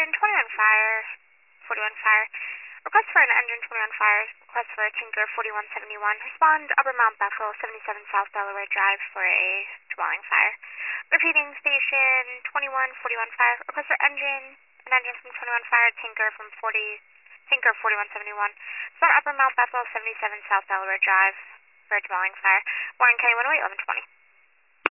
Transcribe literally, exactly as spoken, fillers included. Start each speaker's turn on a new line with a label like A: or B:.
A: engine twenty-one fire, forty-one fire. Request for an engine twenty-one fire. Request for a Tinker forty-one seventy-one. Respond Upper Mount Bethel, seventy-seven South Delaware Drive for a dwelling fire. Repeating station twenty-one forty-one fire. Request for engine, an engine from twenty-one fire, Tinker from forty, Tinker forty-one seventy-one. Respond Upper Mount Bethel, seventy-seven South Delaware Drive for a dwelling fire. Warren County one oh eight, eleven twenty.